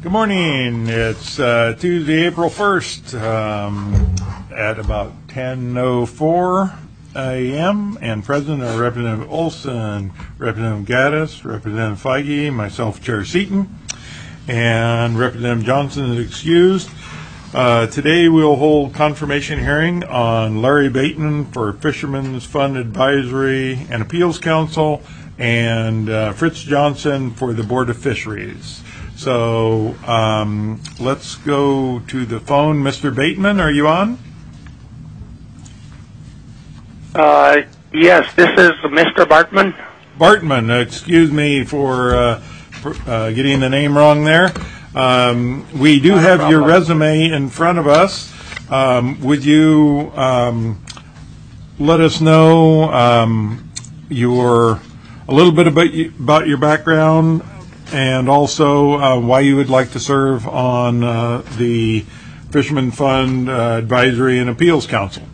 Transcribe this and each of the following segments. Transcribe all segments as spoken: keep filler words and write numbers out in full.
Good morning. It's uh, Tuesday, April first um, at about ten oh four a m and present are Representative Olson, Representative Gaddis, Representative Feige, myself, Chair Seaton, and Representative Johnson is excused. Uh, today we'll hold confirmation hearing on Larry Bateman for Fishermen's Fund Advisory and Appeals Council and uh, Fritz Johnson for the Board of Fisheries. So um, let's go to the phone. Mister Bateman, are you on? Uh, yes, this is Mister Bartman. Bartman, excuse me for, uh, for uh, getting the name wrong there. Um, we do have your resume in front of us. Um, would you um, let us know um, your a little bit about, you, about your background and also uh, why you would like to serve on uh, the Fisherman Fund uh, Advisory and Appeals Council?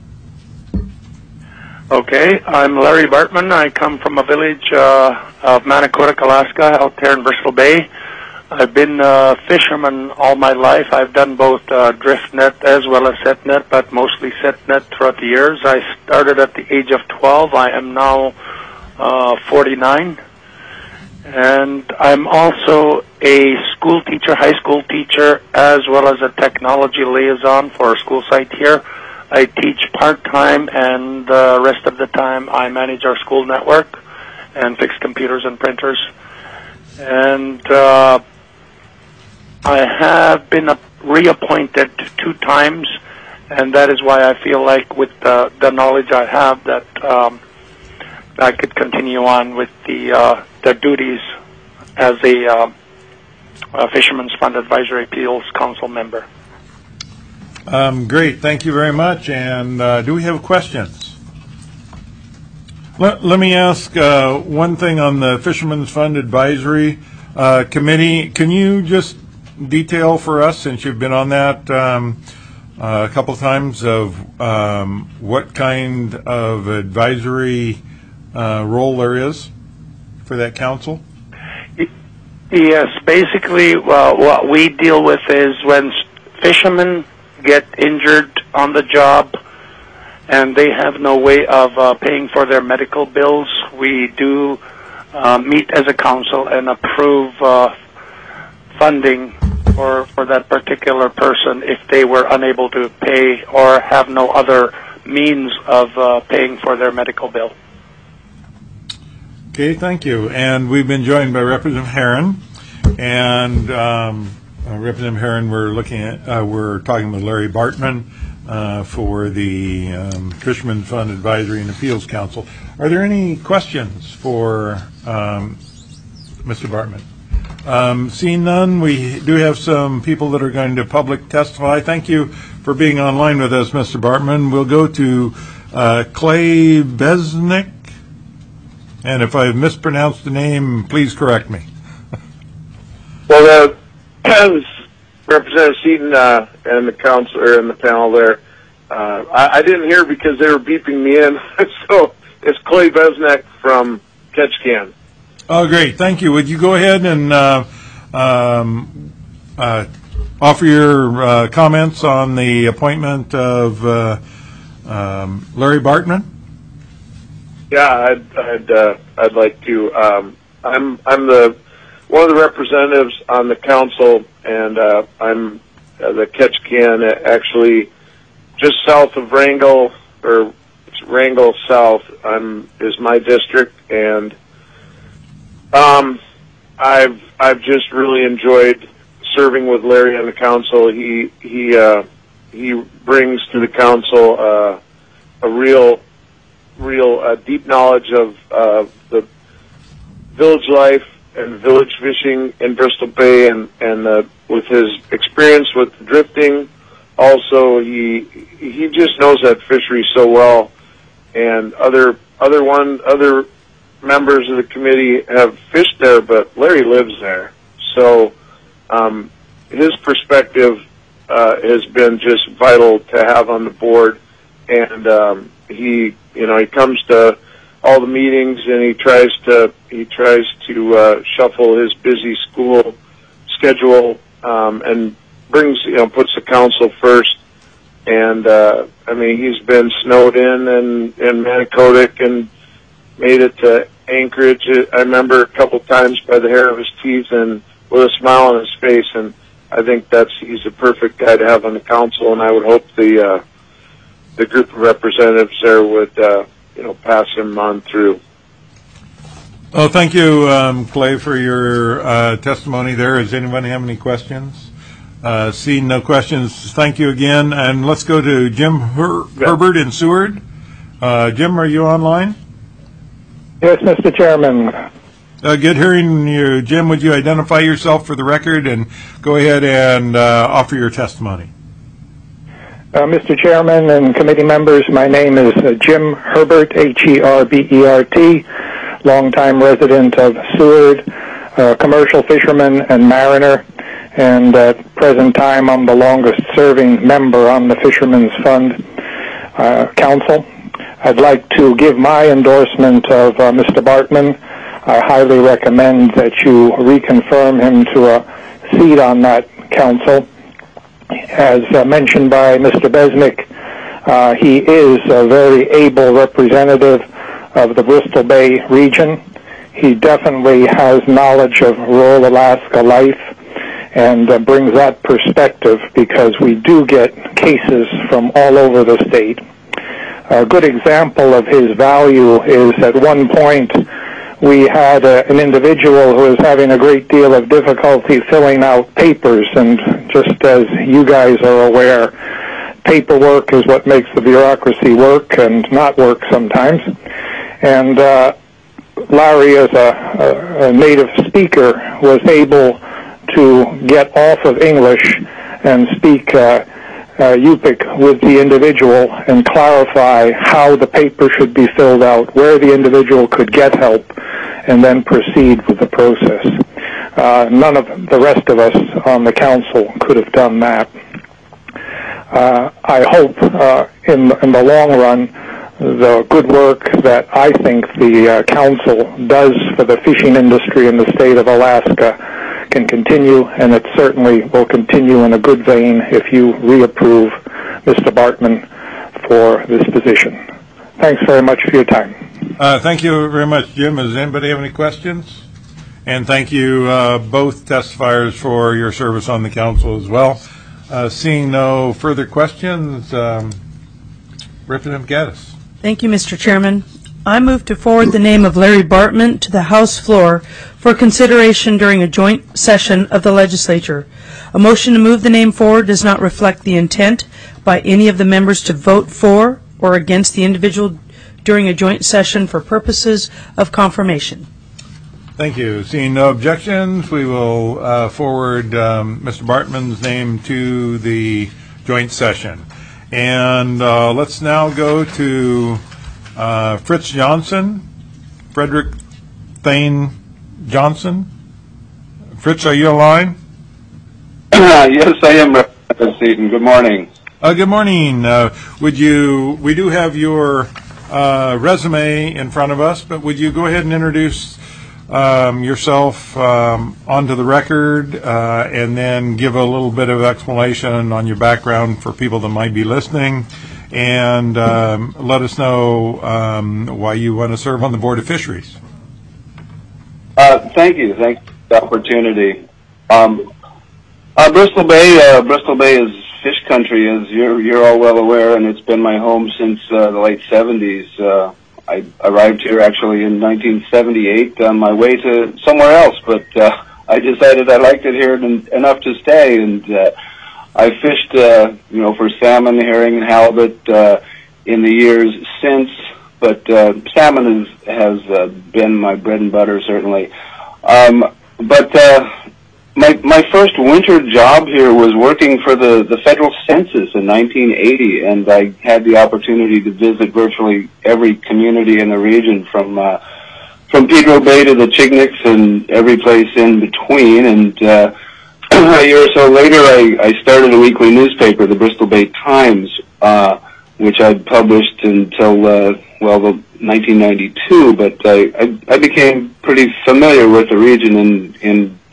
Okay, I'm Larry Bartman. I come from a village uh, of Manicoutic, Alaska, out there in Bristol Bay. I've been a fisherman all my life. I've done both uh, drift net as well as set net, but mostly set net throughout the years. I started at the age of twelve. I am now uh, forty-nine. And I'm also a school teacher, high school teacher, as well as a technology liaison for a school site here. I teach part-time, and the rest of the time I manage our school network and fix computers and printers. And uh, I have been uh, reappointed two times, and that is why I feel like with the, the knowledge I have that um, I could continue on with the uh, the duties as a, uh, a Fishermen's Fund Advisory Appeals Council member. Um, great, thank you very much. And uh, do we have questions? Let, let me ask uh, one thing on the Fishermen's Fund Advisory uh, Committee. Can you just detail for us, since you've been on that um, uh, a couple of times, of um, what kind of advisory uh, role there is for that council? Yes, basically uh, what we deal with is when fishermen get injured on the job and they have no way of uh, paying for their medical bills, we do uh, meet as a council and approve uh, funding for, for that particular person if they were unable to pay or have no other means of uh, paying for their medical bill. Okay, thank you. And we've been joined by Representative Herron. And um, uh, Representative Herron, we're looking at, uh, we're talking with Larry Bartman uh, for the um, Fisherman Fund Advisory and Appeals Council. Are there any questions for um, Mister Bartman? Um, seeing none, we do have some people that are going to public testify. Thank you for being online with us, Mister Bartman. We'll go to uh, Clay Besnick. And if I've mispronounced the name, please correct me. Well, uh, Representative Seaton uh, and the council or in the panel there, uh, I, I didn't hear because they were beeping me in. So it's Clay Besnick from Ketchikan. Oh, great. Thank you. Would you go ahead and uh, um, uh, offer your uh, comments on the appointment of uh, um, Larry Bartman? Yeah, I'd I'd, uh, I'd like to. Um, I'm I'm the one of the representatives on the council, and uh, I'm uh, the Ketchikan, actually just south of Wrangell, or Wrangell South. I'm is my district, and um, I've I've just really enjoyed serving with Larry on the council. He he uh, he brings to the council uh, a real. real uh, deep knowledge of uh, the village life and village fishing in Bristol Bay, and and uh, with his experience with drifting, also he he just knows that fishery so well, and other other one other members of the committee have fished there, but Larry lives there, so um, his perspective uh, has been just vital to have on the board, and um, he. You know, he comes to all the meetings, and he tries to he tries to uh, shuffle his busy school schedule um, and brings, you know, puts the council first. And, uh, I mean, he's been snowed in and in Manicodic and made it to Anchorage. I remember a couple times by the hair of his teeth and with a smile on his face. And I think that's, he's a perfect guy to have on the council. And I would hope the, uh, the group of representatives there would, uh, you know, pass him on through. Well, thank you, um, Clay, for your uh, testimony there. Does anybody have any questions? Uh, seeing no questions, thank you again. And let's go to Jim Her- yeah. Herbert in Seward. Uh, Jim, are you online? Yes, Mister Chairman. Uh, good hearing you. Jim, would you identify yourself for the record and go ahead and uh, offer your testimony? Uh, Mister Chairman and committee members, my name is uh, Jim Herbert, H E R B E R T, longtime resident of Seward, uh, commercial fisherman and mariner, and at present time I'm the longest-serving member on the Fishermen's Fund uh, Council. I'd like to give my endorsement of uh, Mister Bartman. I highly recommend that you reconfirm him to a seat on that council. As uh, mentioned by Mister Besnick, uh, he is a very able representative of the Bristol Bay region. He definitely has knowledge of rural Alaska life and uh, brings that perspective because we do get cases from all over the state. A good example of his value is at one point we had uh, an individual who was having a great deal of difficulty filling out papers, and just as you guys are aware, paperwork is what makes the bureaucracy work and not work sometimes. And uh, Larry, as a, a, a native speaker, was able to get off of English and speak uh, uh, Yupik with the individual and clarify how the paper should be filled out, where the individual could get help, and then proceed with the process. Uh, none of the rest of us on the council could have done that. Uh, I hope uh, in, in the long run, the good work that I think the uh, council does for the fishing industry in the state of Alaska can continue, and it certainly will continue in a good vein if you reapprove Mister Bartman for this position. Thanks very much for your time. Uh, thank you very much, Jim. Does anybody have any questions? And thank you, uh, both testifiers, for your service on the council as well. Uh, seeing no further questions, um, Representative Gaddis. Thank you, Mister Chairman. I move to forward the name of Larry Bartman to the House floor for consideration during a joint session of the legislature. A motion to move the name forward does not reflect the intent by any of the members to vote for or against the individual during a joint session for purposes of confirmation. Thank you. Seeing no objections, we will uh, forward um, Mister Bartman's name to the joint session. And uh, let's now go to uh, Fritz Johnson, Frederick Thane Johnson. Fritz, are you online? Yes, I am, Representative Seaton. Good morning. Uh, good morning. Uh, would you? We do have your uh, resume in front of us, but would you go ahead and introduce um, yourself um, onto the record, uh, and then give a little bit of explanation on your background for people that might be listening, and um, let us know um, why you want to serve on the Board of Fisheries. Uh, thank you. Thank you for the opportunity. Um, uh, Bristol Bay, uh, Bristol Bay is fish country, as you're, you're all well aware, and it's been my home since uh, the late seventies. Uh, I arrived here actually in nineteen seventy-eight on my way to somewhere else, but uh, I decided I liked it here en- enough to stay, and uh, I fished, uh, you know, for salmon, herring, and halibut uh, in the years since. But uh, salmon is, has uh, been my bread and butter, certainly. Um, but uh, my my first winter job here was working for the, the federal census in nineteen eighty, and I had the opportunity to visit virtually every community in the region, from uh, from Pedro Bay to the Chigniks and every place in between. And uh, a year or so later, I, I started a weekly newspaper, the Bristol Bay Times, uh, which I published until, uh, well, the nineteen ninety-two, but I, I, I became pretty familiar with the region in, in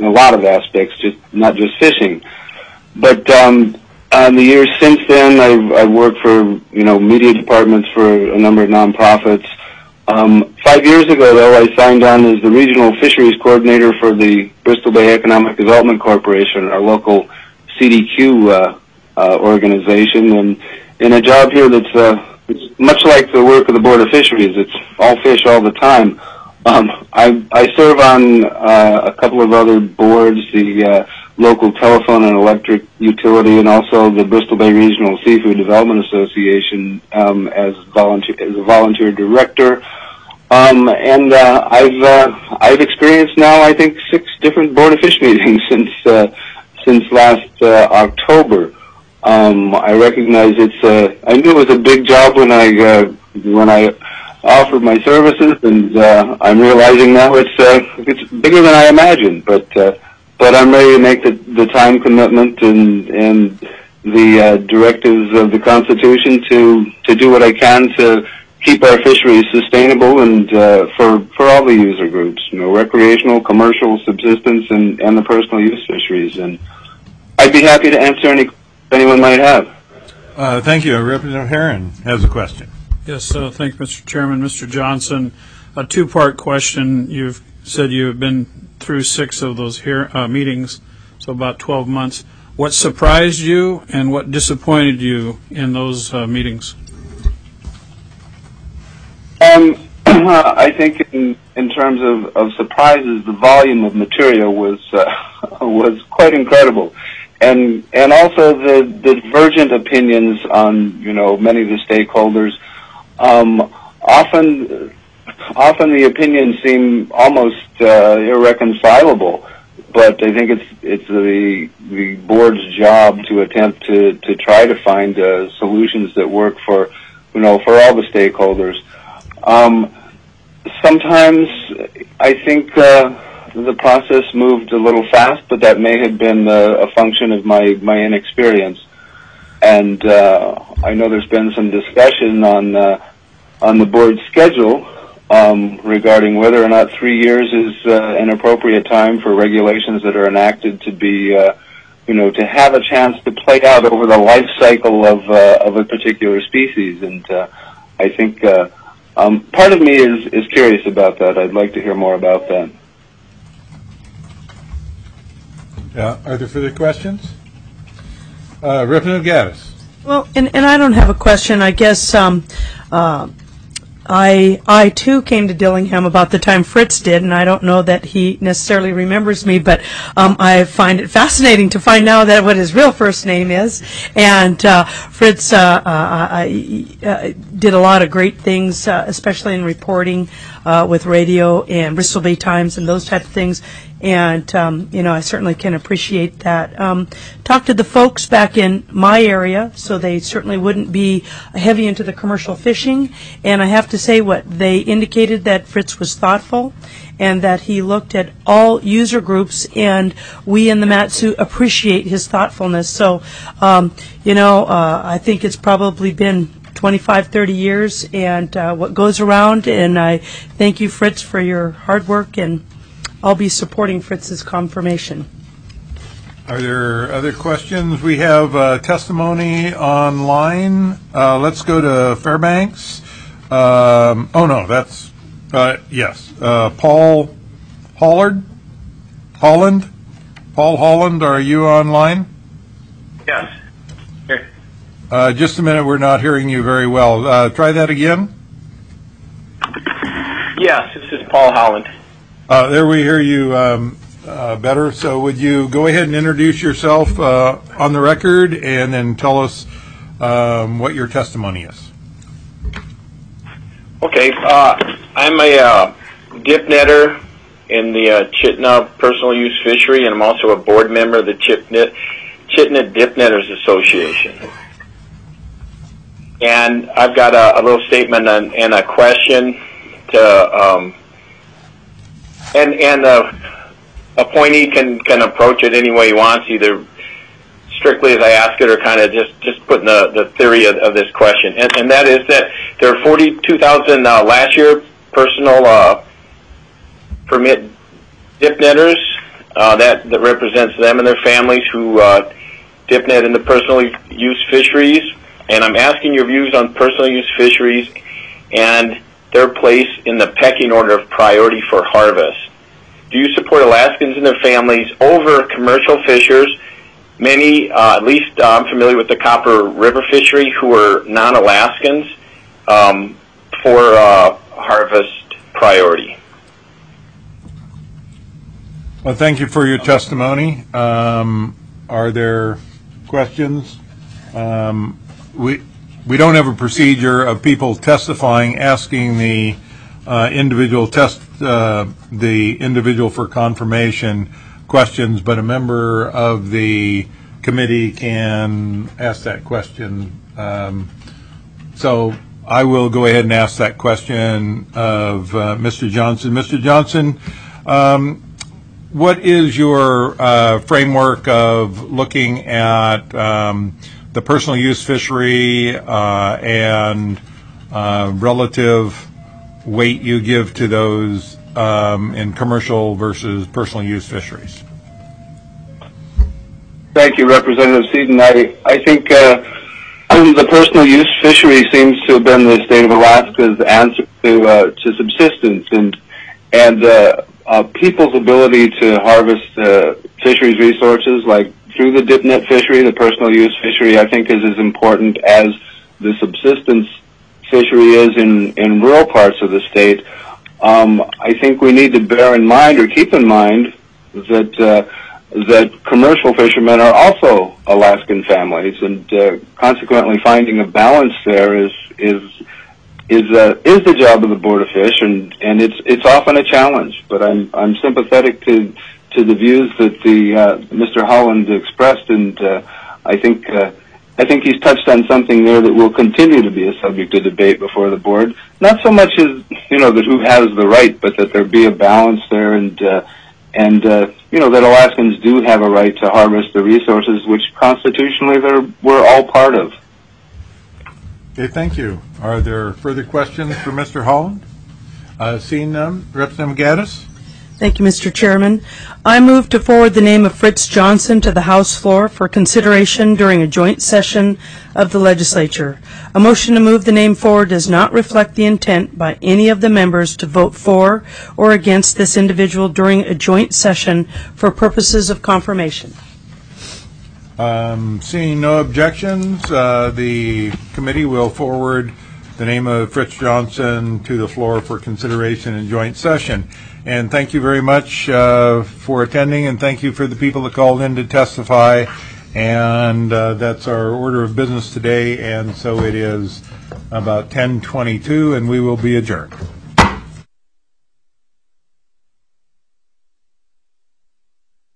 in a lot of aspects, just not just fishing. But um, in the years since then, I've, I've worked for, you know, media departments for a number of nonprofits. Um, five years ago, though, I signed on as the regional fisheries coordinator for the Bristol Bay Economic Development Corporation, our local C D Q uh, uh, organization, and in a job here that's uh, it's much like the work of the Board of Fisheries. It's all fish all the time. Um, I, I serve on uh, a couple of other boards, the uh, local telephone and electric utility, and also the Bristol Bay Regional Seafood Development Association um, as volunteer as a volunteer director. Um, and uh, I've uh, I've experienced now I think six different Board of Fish meetings since uh, since last uh, October. Um, I recognize it's uh, I knew it was a big job when I uh, when I offered my services, and uh, I'm realizing now it's uh, it's bigger than I imagined. But uh, but I'm ready to make the, the time commitment and and the uh, directives of the Constitution to to do what I can to keep our fisheries sustainable and uh, for for all the user groups, you know, recreational, commercial, subsistence, and and the personal use fisheries. And I'd be happy to answer any anyone might have. Uh, thank you. Representative Herron has a question. Yes, uh, thank you, Mister Chairman. Mister Johnson, a two-part question. You've said you've been through six of those here, uh, meetings, so about twelve months. What surprised you and what disappointed you in those uh, meetings? Um, I think in, in terms of, of surprises, the volume of material was uh, was quite incredible. And and also the, the divergent opinions on, you know, many of the stakeholders. Um, often, often the opinions seem almost uh, irreconcilable. But I think it's it's the the board's job to attempt to, to try to find uh, solutions that work for, you know, for all the stakeholders. Um, sometimes I think. Uh, The process moved a little fast, but that may have been uh, a function of my, my inexperience. And uh, I know there's been some discussion on uh, on the board's schedule um, regarding whether or not three years is uh, an appropriate time for regulations that are enacted to be, uh, you know, to have a chance to play out over the life cycle of uh, of a particular species. And uh, I think uh, um, part of me is is curious about that. I'd like to hear more about that. Yeah. Are there further questions? Uh, Representative Gaddis. Well, and, and I don't have a question. I guess um, uh, I, I, too, came to Dillingham about the time Fritz did, and I don't know that he necessarily remembers me, but um, I find it fascinating to find out that what his real first name is. And uh, Fritz uh, uh, I, uh, did a lot of great things, uh, especially in reporting uh, with radio and Bristol Bay Times and those type of things. And, um, you know, I certainly can appreciate that. Um, talked to the folks back in my area, so they certainly wouldn't be heavy into the commercial fishing. And I have to say what they indicated, that Fritz was thoughtful and that he looked at all user groups, and we in the Mat-Su appreciate his thoughtfulness. So, um, you know, uh, I think it's probably been twenty-five, thirty years, and uh, what goes around. And I thank you, Fritz, for your hard work, and I'll be supporting Fritz's confirmation. Are there other questions? We have uh, testimony online. Uh, let's go to Fairbanks. Um, oh, no, that's, uh, yes. Uh, Paul Hollard? Holland? Paul Holland, are you online? Yes. Here. Uh, just a minute, we're not hearing you very well. Uh, try that again. Yes, this is Paul Holland. Uh, there we hear you um, uh, better. So would you go ahead and introduce yourself uh, on the record and then tell us um, what your testimony is? Okay, uh, I'm a uh, dip netter in the uh, Chitina Personal Use Fishery, and I'm also a board member of the Chitina, Chitina Dip Netters Association. And I've got a, a little statement and, and a question to... Um, And and uh, appointee can, can approach it any way he wants, either strictly as I ask it or kind of just, just putting the, the theory of, of this question. And, and that is that there are forty-two thousand uh, last year personal uh, permit dip netters uh, that, that represents them and their families who uh, dip net into personal use fisheries. And I'm asking your views on personal use fisheries and their place in the pecking order of priority for harvest. Do you support Alaskans and their families over commercial fishers? Many, uh, at least uh, I'm familiar with the Copper River fishery, who are non-Alaskans, um, for uh, harvest priority. Well, thank you for your testimony. Um, are there questions? Um, we we don't have a procedure of people testifying, asking the uh, individual test uh, the individual for confirmation questions, but a member of the committee can ask that question. Um, so I will go ahead and ask that question of uh, Mister Johnson. Mister Johnson, um, what is your uh, framework of looking at um, the personal use fishery uh, and uh, relative weight you give to those um, in commercial versus personal use fisheries? Thank you, Representative Seaton. I, I think uh, the personal use fishery seems to have been the state of Alaska's answer to uh, to subsistence, and and uh, uh, people's ability to harvest uh, fisheries resources, like through the dip net fishery, the personal use fishery, I think is as important as the subsistence fishery is in, in rural parts of the state. Um, I think we need to bear in mind or keep in mind that uh, that commercial fishermen are also Alaskan families, and uh, consequently finding a balance there is is is uh, is the job of the Board of Fish, and, and it's it's often a challenge. But I'm I'm sympathetic to to the views that the uh, Mister Holland expressed, and uh, I think uh, I think he's touched on something there that will continue to be a subject of debate before the board. Not so much as, you know, that who has the right, but that there be a balance there, and uh, and uh, you know, that Alaskans do have a right to harvest the resources which constitutionally they're, we're all part of. Okay, thank you. Are there further questions for Mister Holland? Uh, seeing none, Representative Gaddis? Thank you, Mister Chairman. I move to forward the name of Fritz Johnson to the House floor for consideration during a joint session of the legislature. A motion to move the name forward does not reflect the intent by any of the members to vote for or against this individual during a joint session for purposes of confirmation. Um, seeing no objections, uh, the committee will forward the name of Fritz Johnson to the floor for consideration in joint session. And thank you very much uh, for attending, and thank you for the people that called in to testify. And uh, that's our order of business today, and so it is about ten twenty-two, and we will be adjourned.